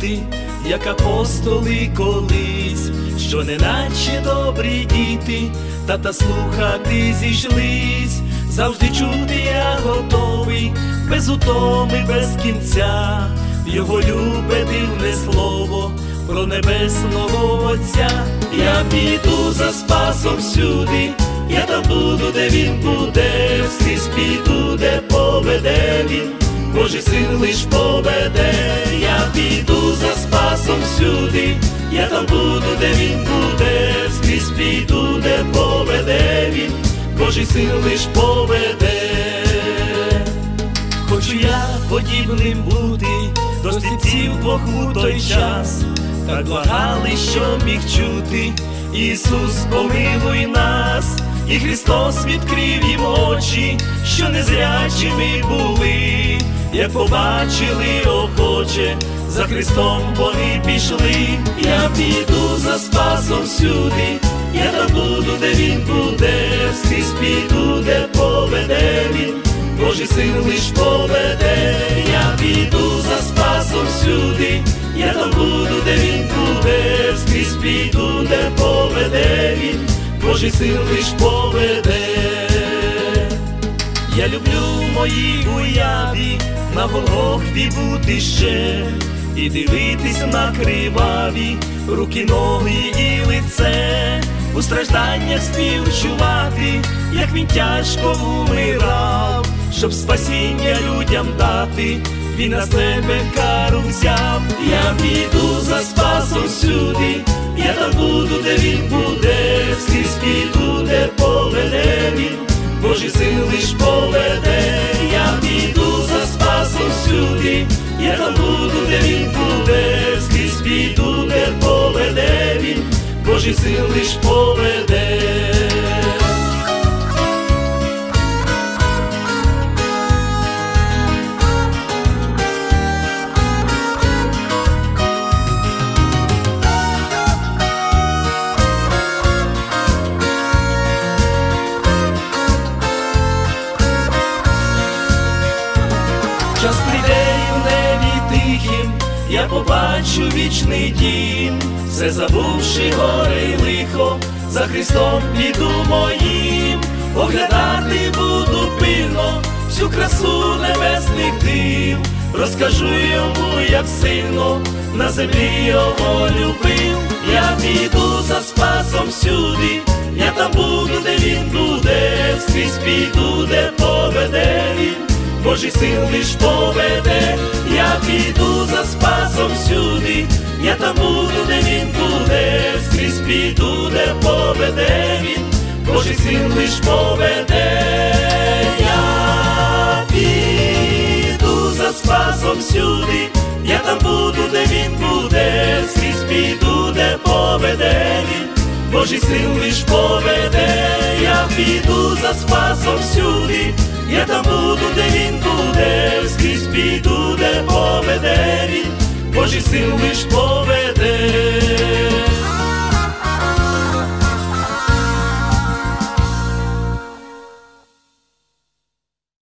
бути, як апостоли колись, що неначе добрі діти, тата слухати зійшлись. Завжди чути я готовий, без утоми, без кінця, його любе дивне слово про небесного Отця. Я піду за Спасом всюди, я там буду, де він буде, скрізь піду, де поведе він, Божий син лиш поведе. Я піду за Спасом всюди, я там буду, де він буде, скрізь піду, де поведе він, Божий син лиш поведе. Хочу я подібним бути до сліпців двох у той час, так благали, що міг чути: Ісус, помилуй нас. І Христос відкрив їм очі, що незрячими були. Як побачили охоче, за Христом вони пішли. Я піду за Спасом всюди, я там буду, де він буде, скрізь піду, де поведе він, Божий син лиш поведе. Я піду за Спасом всюди, я там буду, де він буде, скрізь піду, де поведе він, Божий син лиш поведе. Я люблю в моїй уяві на Голгофі бути ще, і дивитись на криваві руки, ноги і лице, у стражданнях співчувати, як він тяжко умирав, щоб спасіння людям дати, він на себе кару взяв. Я піду за Спасом всюди, я там буду, де він буде, скрізь піду, де поведе він, Божий син лиш поведе. Я піду за Спасом всюди, я там буду, де він буде, скрізь піду, де поведе він, Божий син лиш поведе. Час прийде і в небі тихім, я побачу вічний дім, все забувши горе й лихо, за Христом піду моїм. Оглядати буду пильно всю красу небесних див, розкажу йому, як сильно на землі його любив. Я піду за Спасом всюди, я там буду, де він буде, скрізь піду, де поведе він, Божий син лиш поведе. Я піду за Спасом всюди, я там буду, де він буде, скрізь піду, де поведе він, Божий син лиш поведе. Я піду за Спасом всюди, я там буду, де він буде, скрізь піду, де поведе він, Божий син лиш поведе. Я піду за Спасом всюди, я там буду, де він буде, скрізь піду, де поведе він, Божий син лиш поведе.